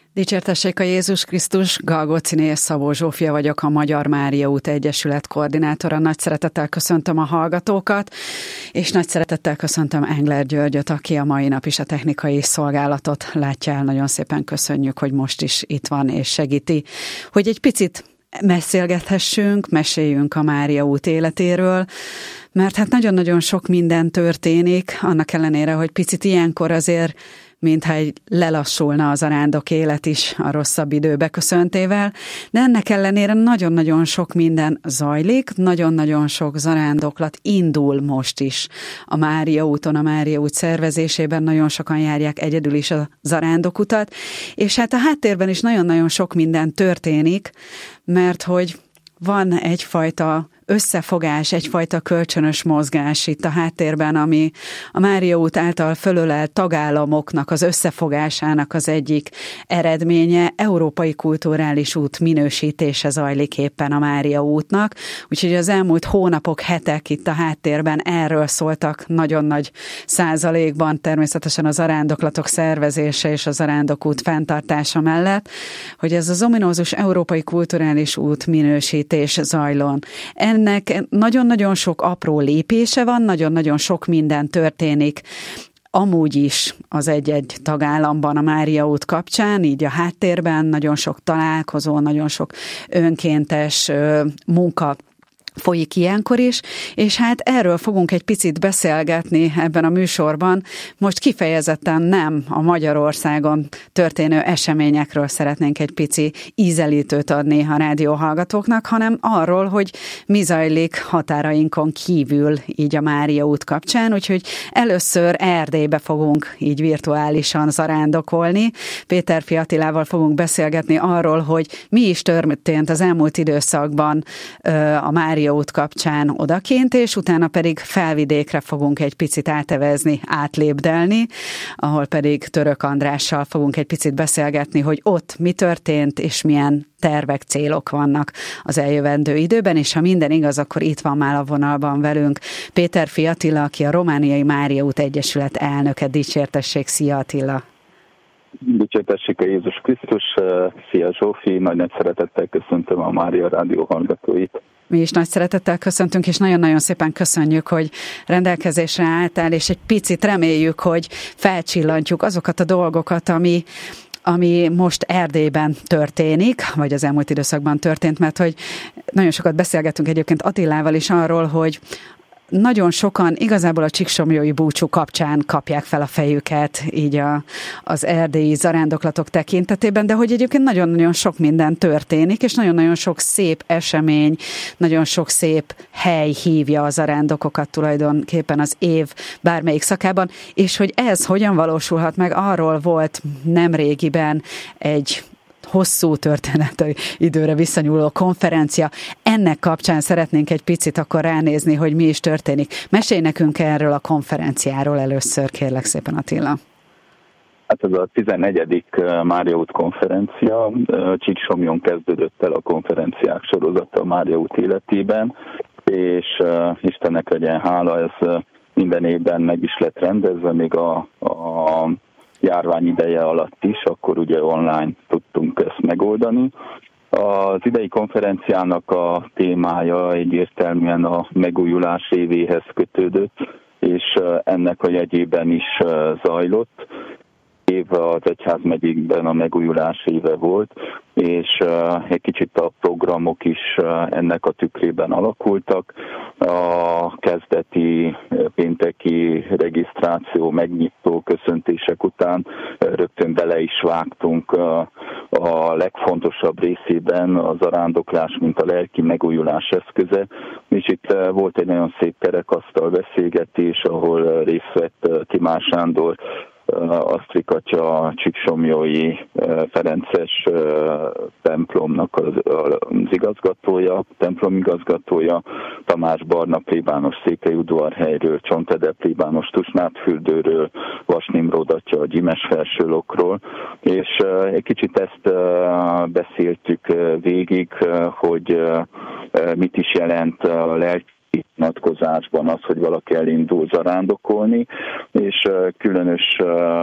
Dicsértessék a Jézus Krisztus, Galgóciné és Szabó Zsófia vagyok, a Magyar Mária Út Egyesület koordinátora. Nagy szeretettel köszöntöm a hallgatókat, és nagy szeretettel köszöntöm Engler Györgyöt, aki a mai nap is a technikai szolgálatot látja el. Nagyon szépen köszönjük, hogy most is itt van és segíti, hogy egy picit beszélgethessünk, meséljünk a Mária Út életéről, mert hát nagyon-nagyon sok minden történik, annak ellenére, hogy picit ilyenkor azért mintha lelassulna az arándok élet is a rosszabb idő beköszöntével, de ennek ellenére nagyon-nagyon sok minden zajlik, nagyon-nagyon sok zarándoklat indul most is a Mária úton, a Mária út szervezésében, nagyon sokan járják egyedül is a zarándokutat, és hát a háttérben is nagyon-nagyon sok minden történik, mert hogy van egyfajta összefogás, egyfajta kölcsönös mozgás itt a háttérben, ami a Mária út által fölölelt tagállamoknak az összefogásának az egyik eredménye. Európai kulturális út minősítése zajlik éppen a Mária útnak, úgyhogy az elmúlt hónapok, hetek itt a háttérben erről szóltak nagyon nagy százalékban, természetesen az zarándoklatok szervezése és a zarándokút fenntartása mellett, hogy ez az ominózus Európai kulturális út minősítés zajlon. Ennek nagyon-nagyon sok apró lépése van, nagyon-nagyon sok minden történik amúgy is az egy-egy tagállamban a Mária út kapcsán, így a háttérben nagyon sok találkozó, nagyon sok önkéntes munka folyik ilyenkor is, és hát erről fogunk egy picit beszélgetni ebben a műsorban. Most kifejezetten nem a Magyarországon történő eseményekről szeretnénk egy pici ízelítőt adni a rádióhallgatóknak, hanem arról, hogy mi zajlik határainkon kívül így a Mária út kapcsán, úgyhogy először Erdélybe fogunk így virtuálisan zarándokolni. Péterfi Attilával fogunk beszélgetni arról, hogy mi is történt az elmúlt időszakban a Mária út kapcsán odakint, és utána pedig Felvidékre fogunk egy picit átevezni, átlépdelni, ahol pedig Török Andrással fogunk egy picit beszélgetni, hogy ott mi történt, és milyen tervek, célok vannak az eljövendő időben, és ha minden igaz, akkor itt van már a vonalban velünk Péterfi Attila, aki a Romániai Mária út Egyesület elnöke. Dicsértessék, szia Attila! Dicsértessék a Jézus Krisztus, szia Zsófi, nagy szeretettel köszöntöm a Mária Rádió hallgatóit. Mi is nagy szeretettel köszöntünk, és nagyon-nagyon szépen köszönjük, hogy rendelkezésre álltál, és egy picit reméljük, hogy felcsillantjuk azokat a dolgokat, ami most Erdélyben történik, vagy az elmúlt időszakban történt, mert hogy nagyon sokat beszélgettünk egyébként Attilával is arról, hogy nagyon sokan igazából a csíksomlyói búcsú kapcsán kapják fel a fejüket így az erdélyi zarándoklatok tekintetében, de hogy egyébként nagyon-nagyon sok minden történik, és nagyon-nagyon sok szép esemény, nagyon sok szép hely hívja a zarándokokat tulajdonképpen az év bármelyik szakában, és hogy ez hogyan valósulhat meg, arról volt nemrégiben egy hosszú történeti időre visszanyúló konferencia. Ennek kapcsán szeretnénk egy picit akkor ránézni, hogy mi is történik. Mesélj nekünk erről a konferenciáról először, kérlek szépen, Attila. Hát ez a 14. Mária út konferencia. Csíksomlyon kezdődött el a konferenciák sorozata a Mária út életében, és Istennek legyen hála, ez minden évben meg is lett rendezve, még a járvány ideje alatt is, akkor ugye online tudtunk ezt megoldani. Az idei konferenciának a témája egyértelműen a megújulás évéhez kötődött, és ennek a jegyében is zajlott. Az egyházmegyékben a megújulás éve volt, és egy kicsit a programok is ennek a tükrében alakultak. A kezdeti pénteki regisztráció, megnyitó köszöntések után rögtön bele is vágtunk a legfontosabb részében a zarándoklás, mint a lelki megújulás eszköze. És itt volt egy nagyon szép kerekasztal beszélgetés, ahol részt vett Timár Sándor, Asztrik atya csíksomlyói Ferences templomnak az igazgatója, templomigazgatója, Tamás Barna plébános Székelyudvarhelyről, Csontede plébános Tusnádfürdőről, Vas Nimród atya a Gyimes Felsőlokról, és egy kicsit ezt beszéltük végig, hogy mit is jelent a lelki vonatkozásban az, hogy valaki elindul zarándokolni, és különös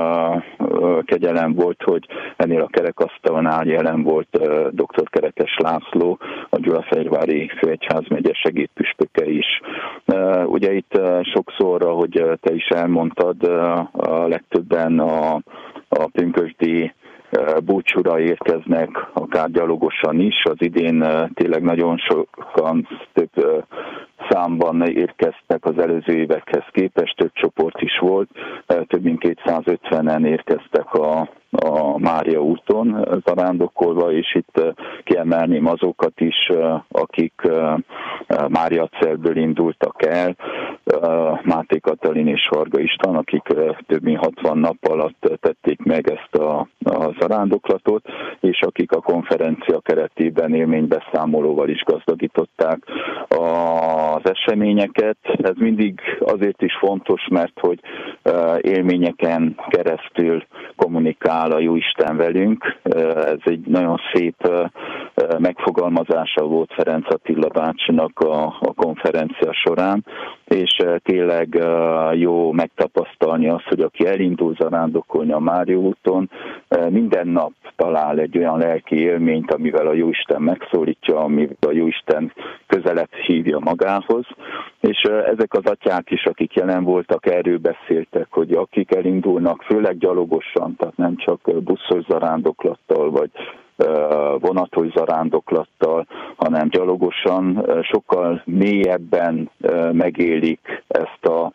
kegyelem volt, hogy ennél a kerekasztalnál jelen volt dr. Kerekes László, a Gyulafehérvári Főegyházmegye segédpüspöke is. Ugye itt sokszor, ahogy te is elmondtad, a legtöbben a pünkösdi búcsúra érkeznek, akár gyalogosan is. Az idén tényleg nagyon sokan, több számban érkeztek az előző évekhez képest, több csoport is volt, több mint 250-en érkeztek a Mária úton zarándokolva, és itt kiemelném azokat is, akik Máriacelből indultak el, Máté Katalin és Varga István, akik több mint 60 nap alatt tették meg ezt a zarándoklatot, és akik a konferencia keretében élménybeszámolóval is gazdagították az eseményeket. Ez mindig azért is fontos, mert hogy élményeken keresztül kommunikál a Jóisten velünk. Ez egy nagyon szép megfogalmazása volt Ferenc Attila bácsinak a konferencia során, és tényleg jó megtapasztalni azt, hogy aki elindul zarándokolni a Mária úton, minden nap talál egy olyan lelki élményt, amivel a Jóisten megszólítja, amivel a Jóisten közelebb hívja magához, és ezek az atyák is, akik jelen voltak, erről beszéltek, hogy akik elindulnak, főleg gyalogosan, tehát nem csak buszos zarándoklattal, vagy vonatos zarándoklattal, hanem gyalogosan sokkal mélyebben megélik ezt a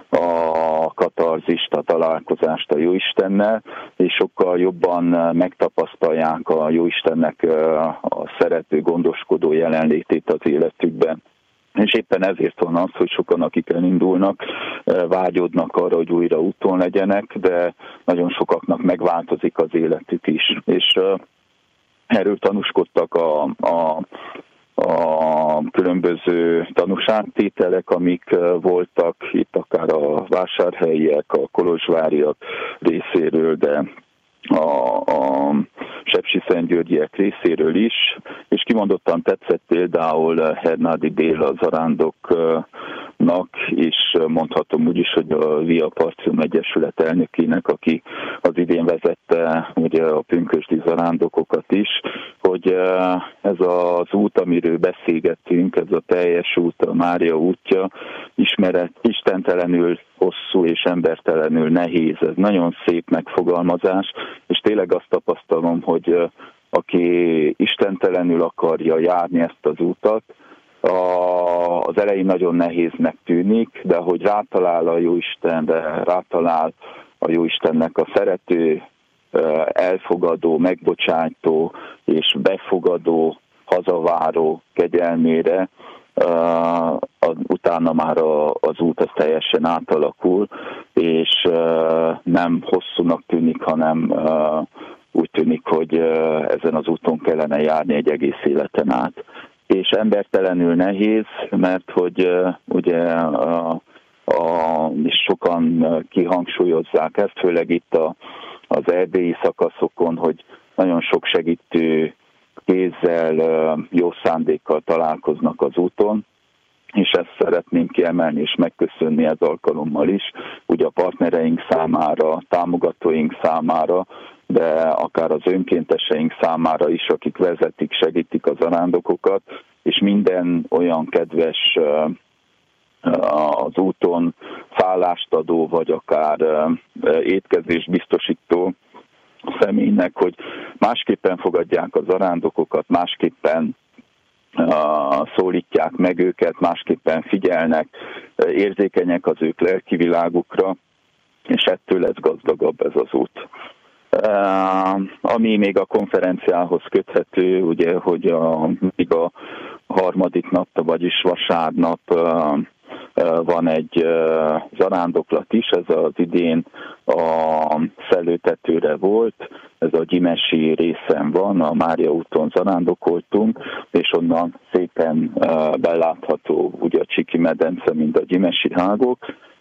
katarzist, a találkozást a Jóistennel, és sokkal jobban megtapasztalják a Jóistennek a szerető, gondoskodó jelenlétét az életükben. És éppen ezért van az, hogy sokan, akik elindulnak, vágyódnak arra, hogy újra úton legyenek, de nagyon sokaknak megváltozik az életük is. És erről tanúskodtak a különböző tanúságtételek, amik voltak itt, akár a vásárhelyiek, a kolozsváriak részéről, de a sepsiszentgyörgyiek részéről is, és kimondottan tetszett például Hernádi Béla zarándoknak, és mondhatom úgy is, hogy a Via Partium Egyesület elnökének, aki az idén vezette ugye a pünkösdi zarándokokat is, hogy ez az út, amiről beszélgettünk, ez a teljes út, a Mária útja, istentelenül hosszú és embertelenül nehéz. Ez nagyon szép megfogalmazás, és tényleg azt tapasztalom, hogy aki istentelenül akarja járni ezt az útat, az elején nagyon nehéznek tűnik, de hogy rátalál a Jóistenre, rátalál a Jóistennek a szerető, elfogadó, megbocsátó és befogadó, hazaváró kegyelmére, utána már az út az teljesen átalakul, és nem hosszúnak tűnik, hanem úgy tűnik, hogy ezen az úton kellene járni egy egész életen át. És embertelenül nehéz, mert hogy ugye és sokan kihangsúlyozzák ezt, főleg itt az erdélyi szakaszokon, hogy nagyon sok segítő kézzel, jó szándékkal találkoznak az úton, és ezt szeretném kiemelni és megköszönni ez alkalommal is, ugye a partnereink számára, támogatóink számára, de akár az önkénteseink számára is, akik vezetik, segítik a zarándokokat, és minden olyan kedves az úton szállást adó, vagy akár étkezést biztosító személynek, hogy másképpen fogadják a zarándokokat, másképpen szólítják meg őket, másképpen figyelnek, érzékenyek az ők lelki világukra, és ettől lesz gazdagabb ez az út. Ami még a konferenciához köthető, ugye, hogy még a harmadik nap, vagyis vasárnap van egy zarándoklat is, ez az idén a Szellőtetőre volt, ez a gyimesi részen van, a Mária úton zarándokoltunk, és onnan szépen belátható ugye a Csiki medence, mint a gyimesi hágok,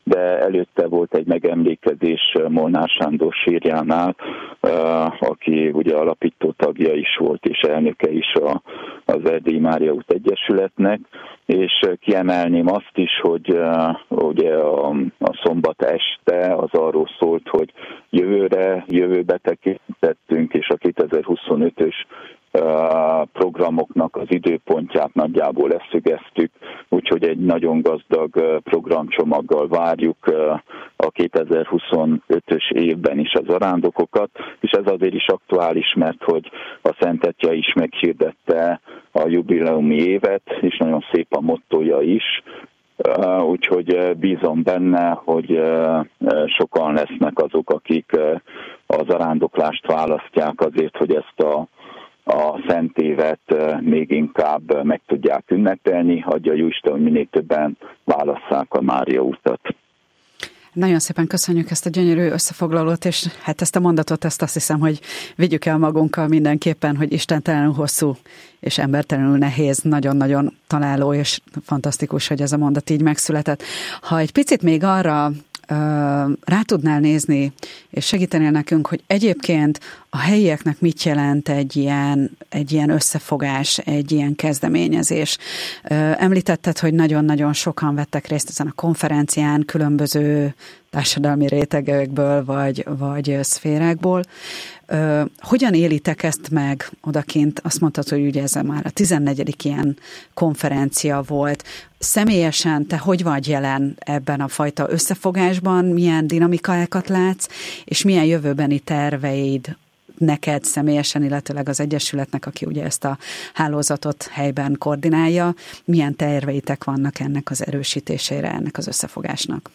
de előtte volt egy megemlékezés Molnár Sándor sírjánál, aki ugye alapító tagja is volt, és elnöke is az Erdélyi Mária út Egyesületnek, és kiemelném azt is, hogy ugye a szombat este az arról szólt, hogy jövőbe tekintettünk, és a 2025-ös programoknak az időpontját nagyjából leszögeztük, úgyhogy egy nagyon gazdag programcsomaggal várjuk a 2025-ös évben is a zarándokokat, és ez azért is aktuális, mert hogy a Szent Atya is meghirdette a jubileumi évet, és nagyon szép a mottója is, úgyhogy bízom benne, hogy sokan lesznek azok, akik a zarándoklást választják azért, hogy ezt a szent évet még inkább meg tudják ünnepelni, adja Jóisten, hogy minél többen válasszák a Mária utat. Nagyon szépen köszönjük ezt a gyönyörű összefoglalót, és hát ezt a mondatot, ezt azt hiszem, hogy vigyük el magunkkal mindenképpen, hogy istentelenül hosszú és embertelenül nehéz, nagyon-nagyon találó és fantasztikus, hogy ez a mondat így megszületett. Ha egy picit még arra rá tudnál nézni, és segítenél nekünk, hogy egyébként a helyieknek mit jelent egy ilyen összefogás, egy ilyen kezdeményezés. Említetted, hogy nagyon-nagyon sokan vettek részt ezen a konferencián, különböző társadalmi rétegekből, vagy szférákból. Hogyan élitek ezt meg odakint? Azt mondtad, hogy ugye ez már a 14. ilyen konferencia volt. Személyesen te hogy vagy jelen ebben a fajta összefogásban? Milyen dinamikákat látsz, és milyen jövőbeni terveid neked személyesen, illetőleg az Egyesületnek, aki ugye ezt a hálózatot helyben koordinálja, milyen terveitek vannak ennek az erősítésére, ennek az összefogásnak?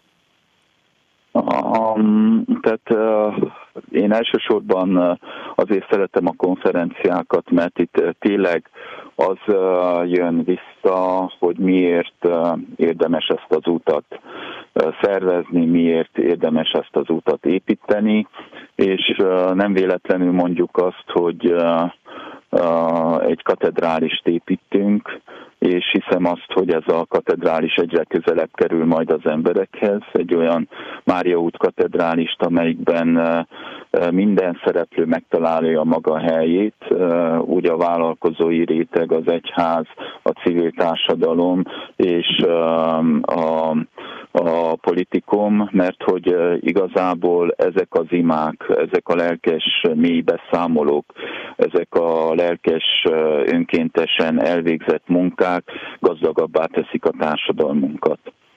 Tehát én elsősorban azért szeretem a konferenciákat, mert itt tényleg az jön vissza, hogy miért érdemes ezt az utat szervezni, miért érdemes ezt az utat építeni, és nem véletlenül mondjuk azt, hogy egy katedrálist építünk, és hiszem azt, hogy ez a katedrális egyre közelebb kerül majd az emberekhez, egy olyan Mária út katedrálist, amelyikben minden szereplő megtalálja a maga helyét, úgy a vállalkozói réteg, az egyház, a civil társadalom és a politikum, mert hogy igazából ezek az imák, ezek a lelkes mély beszámolók, ezek a lelkes önkéntesen elvégzett munkák gazdagabbá teszik a társadalmunkat.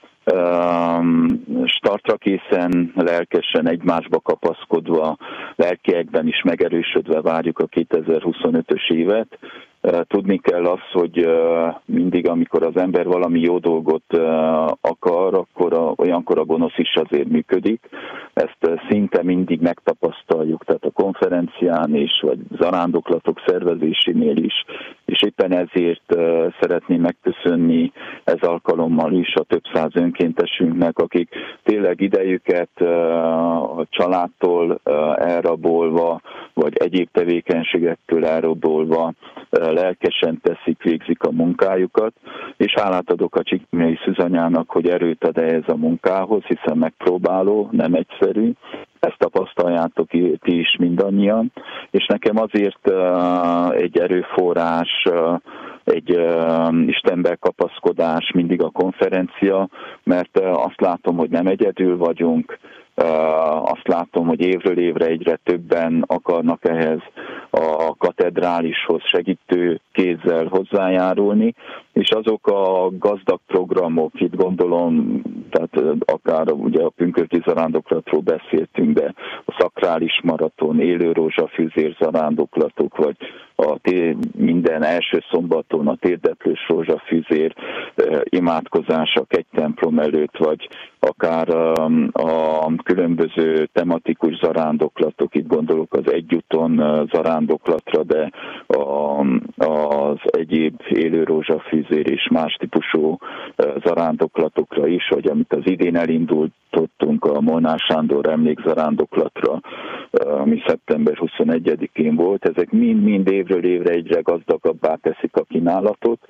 Startra készen, lelkesen, egymásba kapaszkodva, lelkiekben is megerősödve várjuk a 2025-ös évet. Tudni kell azt, hogy mindig, amikor az ember valami jó dolgot akar, akkor olyankor a gonosz is azért működik. Ezt szinte mindig megtapasztaljuk, tehát a konferencián is, vagy zarándoklatok szervezésénél is, és éppen ezért szeretném megköszönni ez alkalommal is a több száz önkéntesünknek, akik tényleg idejüket a családtól elrabolva, vagy egyéb tevékenységektől elrabolva lelkesen teszik, végzik a munkájukat, és hálát adok a Csikmei Szűzanyának, hogy erőt ad ehhez a munkához, hiszen megpróbáló, nem egyszerű. Ezt tapasztaljátok ti is mindannyian, és nekem azért egy erőforrás, egy Istenbe kapaszkodás mindig a konferencia, mert azt látom, hogy nem egyedül vagyunk, azt látom, hogy évről évre egyre többen akarnak ehhez a katedrálishoz segítő kézzel hozzájárulni, és azok a gazdag programok, itt gondolom, tehát akár ugye a pünkösdi zarándoklatról beszéltünk, de a szakrális maraton, élő rózsafűzér zarándoklatok, vagy minden első szombaton a térdeplős rózsafűzér imádkozások egy templom előtt, vagy akár a különböző tematikus zarándoklatok, itt gondolok az egyúton zarándoklatra, de az egyéb élő rózsafűzér és más típusú zarándoklatokra is, vagy amit az idén elindultottunk a Molnár Sándor emlékzarándoklatra, ami szeptember 21-én volt, ezek mind évről évre egyre gazdagabbá teszik a kínálatot,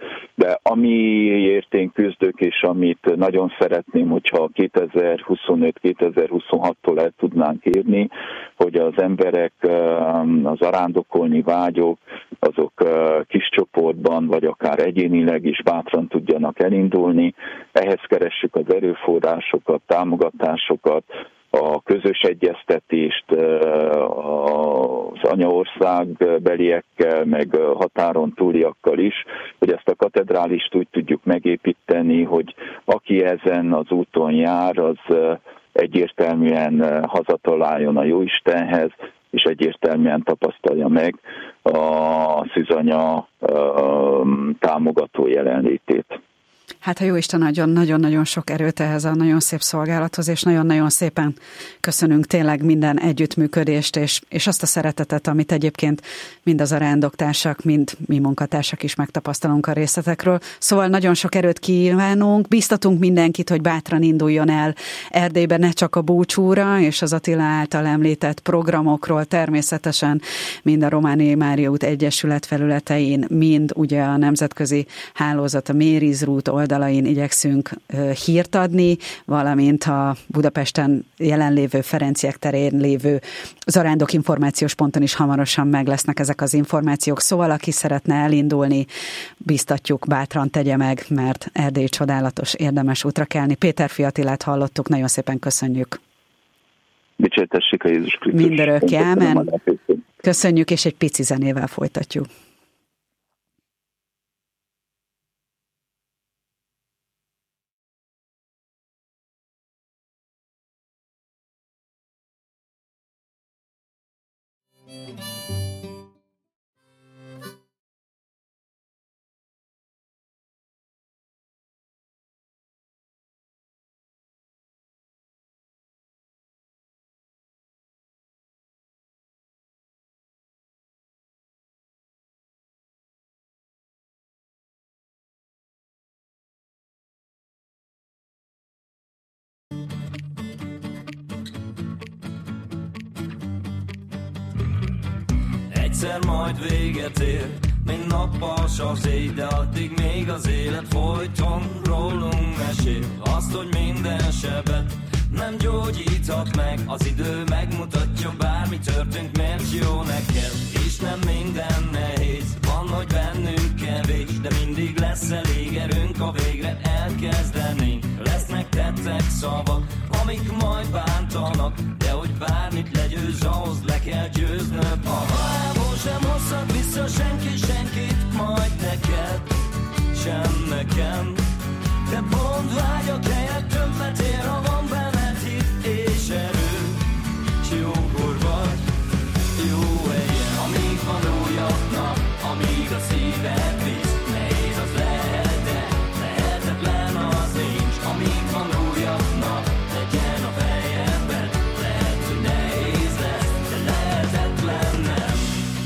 De amiért én küzdök, és amit nagyon szeretném, hogyha 2025-2026-tól el tudnánk érni, hogy az emberek, az arándokolni vágyók, azok kis csoportban, vagy akár egyénileg is bátran tudjanak elindulni. Ehhez keressük az erőforrásokat, támogatásokat, a közös egyeztetést az anyaországbeliekkel, meg határon túliakkal is, hogy ezt a katedrálist úgy tudjuk megépíteni, hogy aki ezen az úton jár, az egyértelműen hazataláljon a Jóistenhez, és egyértelműen tapasztalja meg a szűzanya támogató jelenlétét. Hát ha Jóisten nagyon-nagyon sok erőt ehhez a nagyon szép szolgálathoz, és nagyon-nagyon szépen köszönünk tényleg minden együttműködést, és azt a szeretetet, amit egyébként mind az arándogtársak, mind mi munkatársak is megtapasztalunk a részletekről. Szóval nagyon sok erőt kívánunk, bíztatunk mindenkit, hogy bátran induljon el Erdélybe, ne csak a búcsúra, és az Attila által említett programokról természetesen mind a Romániai Mária út Egyesület felületein, mind ugye a nemzetközi hálózat, a Mary's Route oldalain igyekszünk hírt adni, valamint a Budapesten jelenlévő Ferenciek terén lévő zarándok információs ponton is hamarosan meg lesznek ezek az információk. Szóval aki szeretne elindulni, biztatjuk, bátran tegye meg, mert Erdély csodálatos, érdemes útra kelni. Péterfi Attilát hallottuk, nagyon szépen köszönjük. Dicsértessék a Jézus Krisztus. Mindörökké, ámen. Köszönjük, és egy pici zenével folytatjuk. Egyszer majd véget ér, mint nappals az éj, de addig még az élet folyton rólunk mesél. Azt, hogy minden sebet nem gyógyíthat meg, az idő megmutatja, bármi történt, miért jó neked. És nem minden nehéz, van, hogy bennünk kevés, de mindig lesz elég erőnk, ha végre elkezdenénk. Lesznek tettek szavak, amik majd bántanak, de hogy bármit legyőz, ahhoz le kell győznöd. A halálból sem hozhat vissza senki senkit, majd neked, sem nekem. De pont vágyak helyett többet ér, ha van benned hit és erő. S jókor vagy, jó helyen, amíg van újabb nap, amíg a szíved visz. Nehéz az lehet, de lehetetlen az nincs. Amíg van újabb nap, legyen a fejedben. Lehet, hogy nehéz lesz, de lehetetlen nem.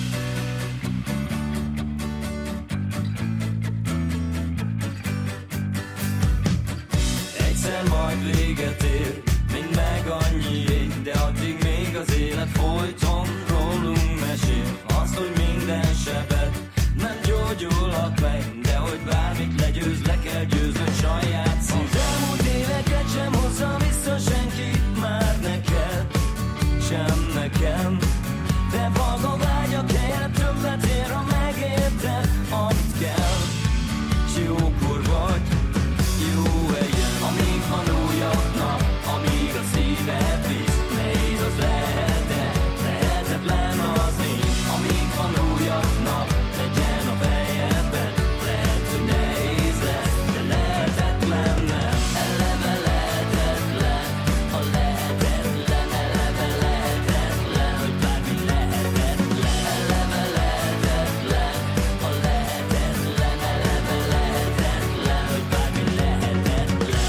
Egyszer majd véget ér, mind meg annyié, de addig még az élet folyton rólunk mesél. Azt, hogy minden sebet nem gyógyulhat meg, de hogy bármit legyőz, le kell győznöd saját szív. Az elmúlt éveket sem hozza vissza senki, már neked, sem nekem. De valga vágyak helyett többet ér, ha megérted, amit kell. S jókor vagy, jó helyen, amíg van újabb nap, amíg a szíved visz. Nehéz az lehet, de lehetetlen az nincs. Amíg van újabb nap, legyen a fejedben. Lehet, hogy nehéz lesz, de lehetetlen nem. Eleve lehetetlen, a lehetetlen. Eleve lehetetlen, hogy bármi lehetetlen. Eleve lehetetlen, a lehetetlen. Eleve lehetetlen, hogy bármi lehetetlen.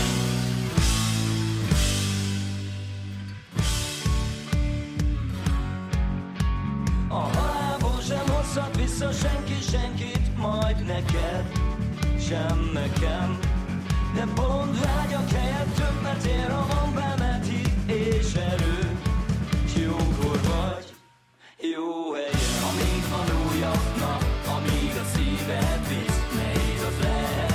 A halálból sem hozhat vissza senki senkit, majd neked, sem nekem. De bolond vágyak helyett többet ér, ha van benned hit és erő. S jókor vagy, jó helyen, amíg van újabb nap, amíg a szíved visz. Nehéz az lehet,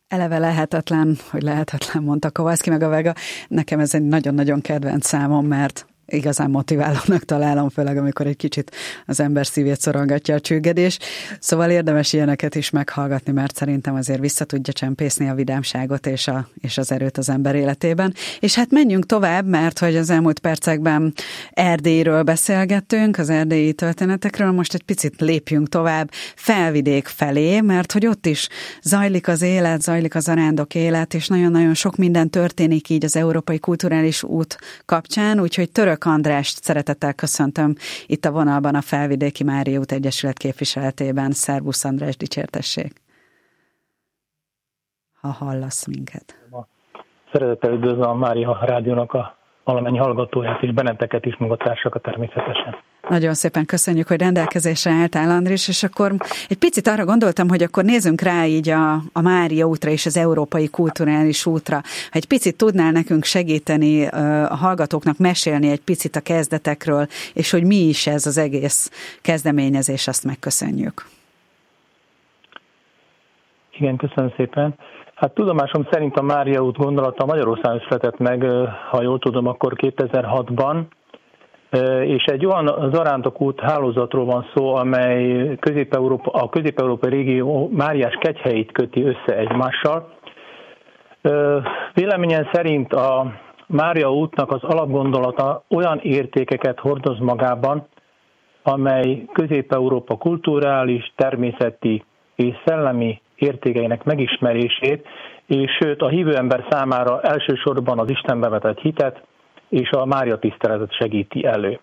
Eleve lehetetlen, mondta Kowalski meg a Vega. Nekem ez egy nagyon-nagyon kedvenc számom, mert igazán motiválónak találom, főleg amikor egy kicsit az ember szívét szorongatja a csüggedés. Szóval érdemes ilyeneket is meghallgatni, mert szerintem azért vissza tudja csempészni a vidámságot és az erőt az ember életében. És hát menjünk tovább, mert hogy az elmúlt percekben Erdélyről beszélgettünk, az erdélyi történetekről, most egy picit lépjünk tovább Felvidék felé, mert hogy ott is zajlik az élet, zajlik a zarándok élet, és nagyon-nagyon sok minden történik így az Európai Kulturális Út kapcsán, úgyhogy Török Andrást szeretettel köszöntöm itt a vonalban a Felvidéki Mária út Egyesület képviseletében. Szervusz András, dicsértessék! Ha hallasz minket. Szeretettel üdvözlöm a Mária Rádiónak a valamennyi hallgatóját, és benneteket is, munkatársakat természetesen. Nagyon szépen köszönjük, hogy rendelkezésre álltál, Andris, és akkor egy picit arra gondoltam, hogy akkor nézzünk rá így a Mária útra és az Európai Kulturális Útra. Ha egy picit tudnál nekünk segíteni a hallgatóknak, mesélni egy picit a kezdetekről, és hogy mi is ez az egész kezdeményezés, azt megköszönjük. Igen, köszönöm szépen. Hát tudomásom szerint a Mária út gondolata Magyarországon született meg, ha jól tudom, akkor 2006-ban, és egy olyan zarándokút hálózatról van szó, amely a közép-európai régió Máriás kegyhelyét köti össze egymással. Véleményem szerint a Mária útnak az alapgondolata olyan értékeket hordoz magában, amely Közép-Európa kulturális, természeti és szellemi értékeinek megismerését, és sőt a hívő ember számára elsősorban az Istenbe vetett hitet és a Mária tiszteletet segíti elő.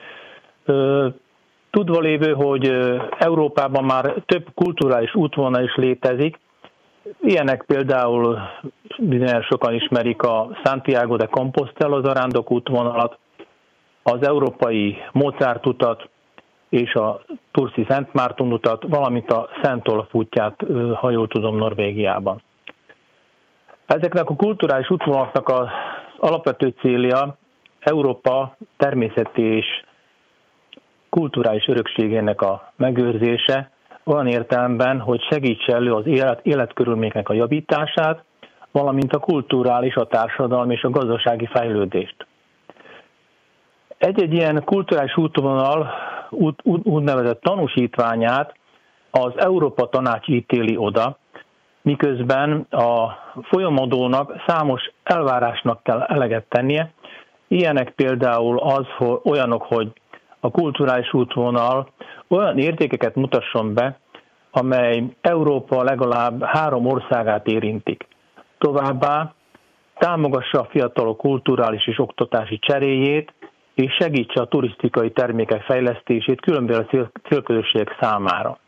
Tudva lévő, hogy Európában már több kulturális útvonal is létezik, ilyenek például bizonyos sokan ismerik a Santiago de Compostela zarándok útvonalat, az európai Mozart utat és a Tursi Szent Márton utat, valamint a Szent Olaf útját, ha jól tudom, Norvégiában. Ezeknek a kulturális útvonalaknak az alapvető célja Európa természeti és kulturális örökségének a megőrzése, olyan értelemben, hogy segítse elő az életkörülményeknek a javítását, valamint a kulturális, a társadalmi és a gazdasági fejlődést. Egy-egy ilyen kulturális útvonal úgynevezett tanúsítványát az Európa Tanács ítéli oda, miközben a folyamodónak számos elvárásnak kell eleget tennie. Ilyenek például olyanok, hogy a kulturális útvonal olyan értékeket mutasson be, amely Európa legalább 3 országát érintik. Továbbá támogassa a fiatalok kulturális és oktatási cseréjét, és segítse a turisztikai termékek fejlesztését különböző célközösségek számára.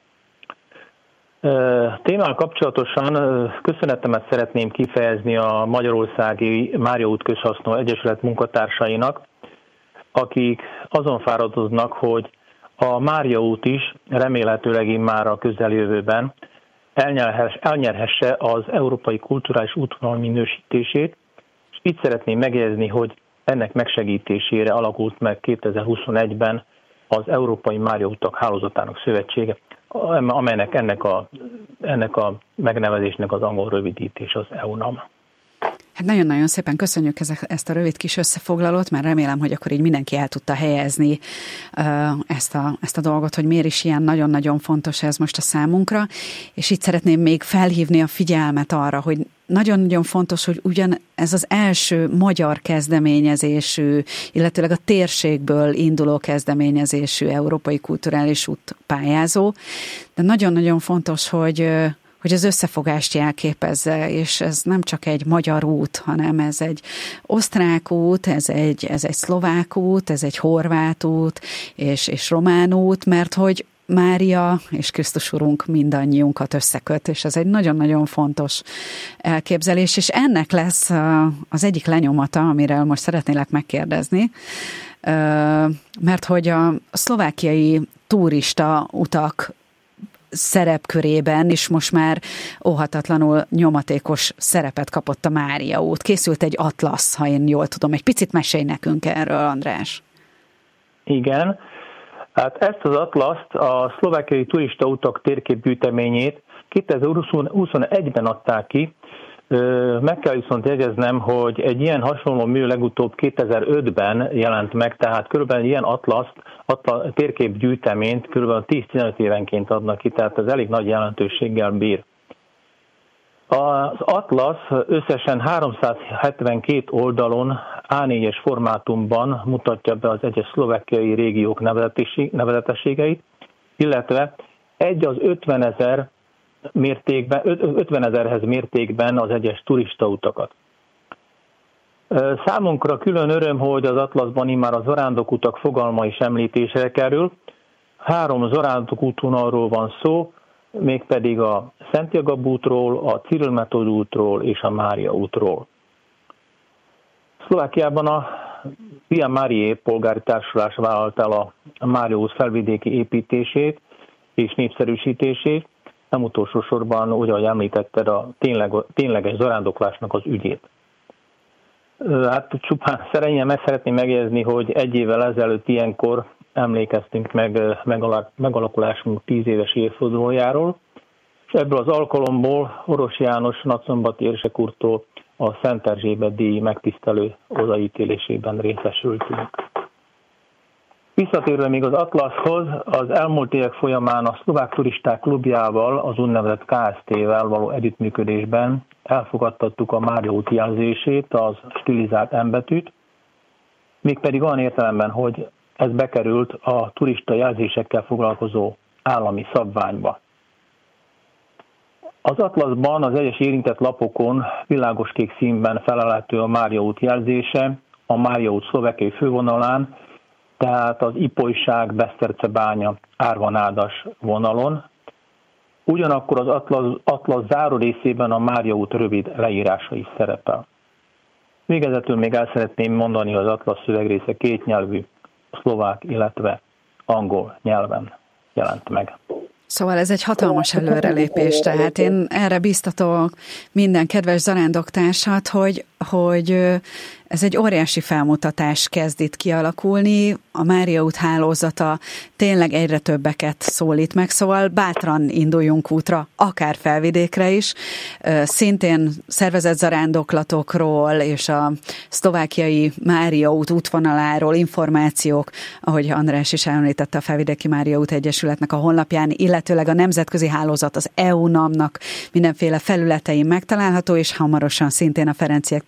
Témával kapcsolatosan köszönetemet szeretném kifejezni a Magyarországi Mária út Közhasznú Egyesület munkatársainak, akik azon fáradoznak, hogy a Mária út is remélhetőleg immár a közeljövőben elnyerhesse az Európai Kulturális Útvonal minősítését, és itt szeretném megjegyezni, hogy ennek megsegítésére alakult meg 2021-ben az Európai Mária Utak Hálózatának Szövetsége, amelynek ennek a megnevezésnek az angol rövidítés az EUNAM. Hát nagyon-nagyon szépen köszönjük ezt a rövid kis összefoglalót, mert remélem, hogy akkor így mindenki el tudta helyezni ezt a dolgot, hogy miért is ilyen nagyon-nagyon fontos ez most a számunkra, és itt szeretném még felhívni a figyelmet arra, hogy nagyon-nagyon fontos, hogy ugyan ez az első magyar kezdeményezésű, illetőleg a térségből induló kezdeményezésű Európai Kulturális Út pályázó, de nagyon-nagyon fontos, hogy az összefogást jelképezze, és ez nem csak egy magyar út, hanem ez egy osztrák út, ez egy szlovák út, ez egy horvát út, és román út, mert hogy Mária és Krisztus Urunk mindannyiunkat összeköt, és ez egy nagyon-nagyon fontos elképzelés, és ennek lesz az egyik lenyomata, amiről most szeretnélek megkérdezni, mert hogy a szlovákiai turista utak szerepkörében is most már óhatatlanul nyomatékos szerepet kapott a Mária út. Készült egy atlasz, ha én jól tudom. Egy picit mesélj nekünk erről, András. Igen. Hát ezt az atlaszt, a szlovákiai turistautak térképgyűjteményét 2021-ben adták ki. Meg kell viszont jegyeznem, hogy egy ilyen hasonló mű legutóbb 2005-ben jelent meg, tehát körülbelül ilyen térképgyűjteményt körülbelül 10-15 évenként adnak ki, tehát ez elég nagy jelentőséggel bír. Az atlasz összesen 372 oldalon A4-es formátumban mutatja be az egyes szlovákiai régiók nevezetességeit, illetve egy az 50 000-hez mértékben az egyes turistautakat. Számunkra külön öröm, hogy az atlaszban immár a zarándokutak fogalma is említésre kerül. 3 zarándokútvonalról van szó, mégpedig a Szent Jakab útról, a Cyril Method útról és a Mária útról. Szlovákiában a Via Mariae polgári társulás vállalt el a Mária út felvidéki építését és népszerűsítését, nem utolsó sorban, úgy ahogy említetted, a tényleges zarándoklásnak az ügyét. Hát csupán meg szeretném megjegyezni, hogy egy évvel ezelőtt ilyenkor emlékeztünk meg megalakulásunk 10 éves évfordulójáról, és ebből az alkalomból Orosz János nagyszombati érsek úrtól a Szent Erzsébet díj megtisztelő odaítélésében részesültünk. Visszatérve még az atlaszhoz, az elmúlt évek folyamán a Szlovák Turisták Klubjával, az úgynevezett KST-vel való együttműködésben elfogadtattuk a Mária út jelzését, az stilizált M-betűt, mégpedig olyan értelemben, hogy ez bekerült a turista jelzésekkel foglalkozó állami szabványba. Az atlaszban az egyes érintett lapokon világoskék színben felelhető a Mária út jelzése, a Mária út szlovákiai fővonalán, tehát az Ipolyság, Besztercebánya, Árvanádas vonalon. Ugyanakkor az atlasz záró részében a Mária út rövid leírása is szerepel. Végezetül még el szeretném mondani, hogy az atlasz szövegrésze kétnyelvű, szlovák, illetve angol nyelven jelent meg. Szóval ez egy hatalmas előrelépés, tehát én erre biztatok minden kedves zarándoktársat, hogy ez egy óriási felmutatás kezd itt kialakulni, a Mária út hálózata tényleg egyre többeket szólít meg, szóval bátran induljunk útra, akár felvidékre is. Szintén szervezett zarándoklatokról és a szlovákiai Mária út útvonaláról információk, ahogy András is említette, a Felvidéki Mária út Egyesületnek a honlapján, illetőleg a nemzetközi hálózat, az EUNAM-nak mindenféle felületein megtalálható, és hamarosan szintén a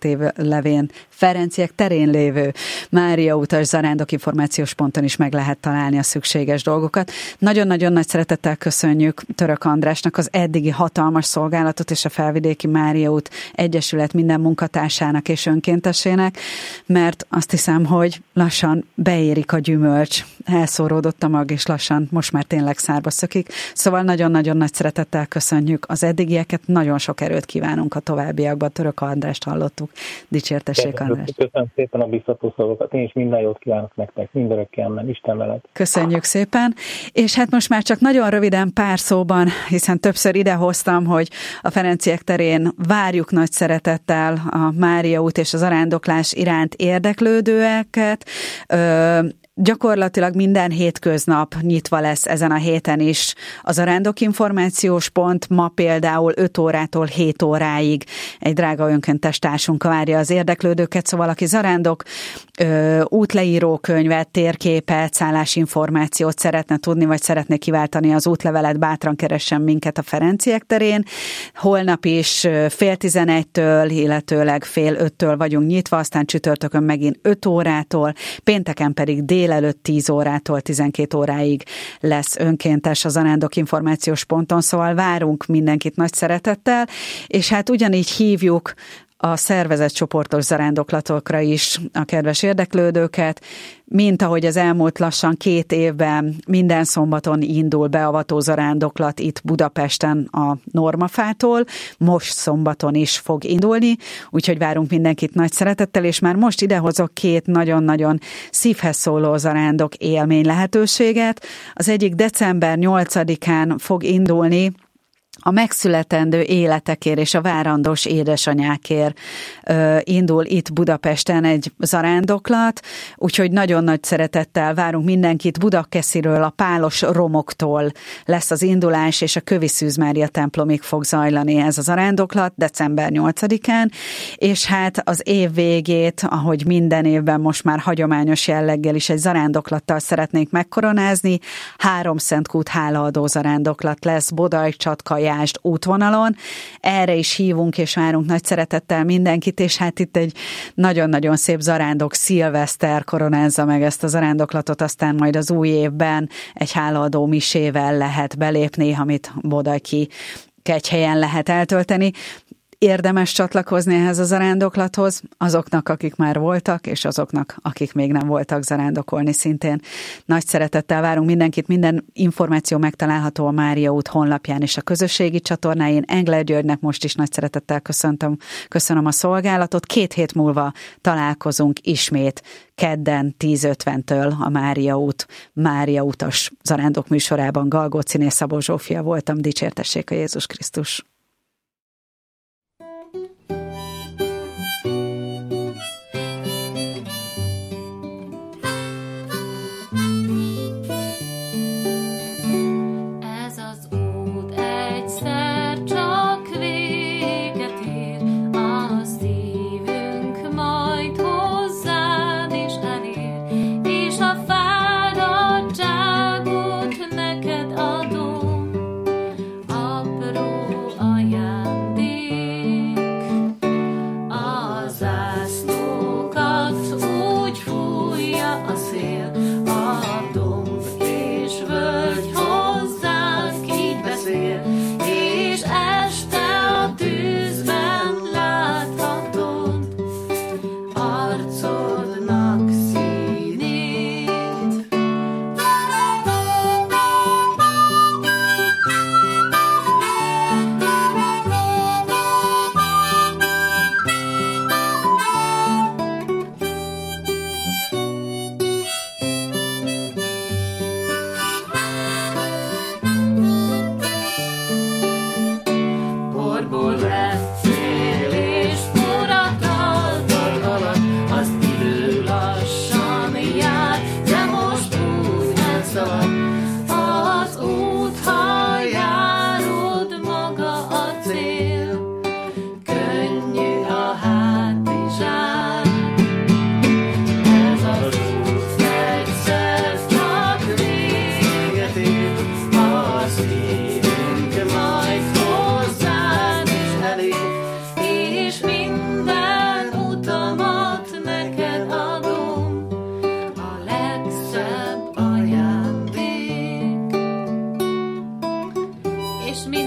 Ferenciek terén lévő Mária utas zarándok információs ponton is meg lehet találni a szükséges dolgokat. Nagyon-nagyon nagy szeretettel köszönjük Török Andrásnak az eddigi hatalmas szolgálatot és a Felvidéki Mária út Egyesület minden munkatársának és önkéntesének, mert azt hiszem, hogy lassan beérik a gyümölcs, elszóródott a mag, és lassan most már tényleg szárba szökik. Szóval nagyon-nagyon nagy szeretettel köszönjük az eddigieket, nagyon sok erőt kívánunk a továbbiakban. Török Andrást hallottuk. Dicsértessék, András. Köszönöm szépen a biztató szavakat. Én is minden jót kívánok nektek, mindörökké amen. Isten veled. Köszönjük szépen. És hát most már csak nagyon röviden pár szóban, hiszen többször idehoztam, hogy a Ferenciek terén várjuk nagy szeretettel a Mária út és a zarándoklás iránt érdeklődőeket. Gyakorlatilag minden hétköznap nyitva lesz ezen a héten is a zarándok információs pont. Ma például 5 órától 7 óráig egy drága önkéntes társunk várja az érdeklődőket, szóval aki zarándok útleírókönyvet, térképet, szállásinformációt szeretne tudni, vagy szeretné kiváltani az útlevelet, bátran keressen minket a Ferenciek terén. Holnap is 10:30-től, illetőleg 4:30-től vagyunk nyitva, aztán csütörtökön megint 5 órától, pénteken pedig délelőtt 10 órától 12 óráig lesz önkéntes a zarándok információs ponton, szóval várunk mindenkit nagy szeretettel, és hát ugyanígy hívjuk a szervezett csoportos zarándoklatokra is a kedves érdeklődőket, mint ahogy az elmúlt lassan 2 évben minden szombaton indul beavató zarándoklat itt Budapesten a Normafától, most szombaton is fog indulni, úgyhogy várunk mindenkit nagy szeretettel, és már most idehozok 2 nagyon-nagyon szívhez szóló zarándok élmény lehetőséget. Az egyik december 8-án fog indulni a megszületendő életekért és a várandós édesanyákért indul itt Budapesten egy zarándoklat, úgyhogy nagyon nagy szeretettel várunk mindenkit. Budakesziről, a Pálos romoktól lesz az indulás, és a Kövi Szűz Mária templomig fog zajlani ez a zarándoklat december 8-án, és hát az év végét, ahogy minden évben most már hagyományos jelleggel is egy zarándoklattal szeretnénk megkoronázni. 3 Szentkút hálaadó zarándoklat lesz Bodajcsatka, Jászd útvonalon. Erre is hívunk és várunk nagy szeretettel mindenkit, és hát itt egy nagyon-nagyon szép zarándok szilveszter koronázza meg ezt a zarándoklatot, aztán majd az új évben egy hálaadó misével lehet belépni, amit Bodajki Kegyhelyen lehet eltölteni. Érdemes csatlakozni ehhez a zarándoklathoz, azoknak, akik már voltak, és azoknak, akik még nem voltak zarándokolni szintén. Nagy szeretettel várunk mindenkit, minden információ megtalálható a Mária út honlapján és a közösségi csatornáin. Engler Györgynek most is nagy szeretettel köszönöm a szolgálatot. 2 hét múlva találkozunk ismét, kedden 10:50-től a Mária utas zarándok műsorában. Galgóciné Szabó Zsófia voltam, dicsértessék a Jézus Krisztus. És mi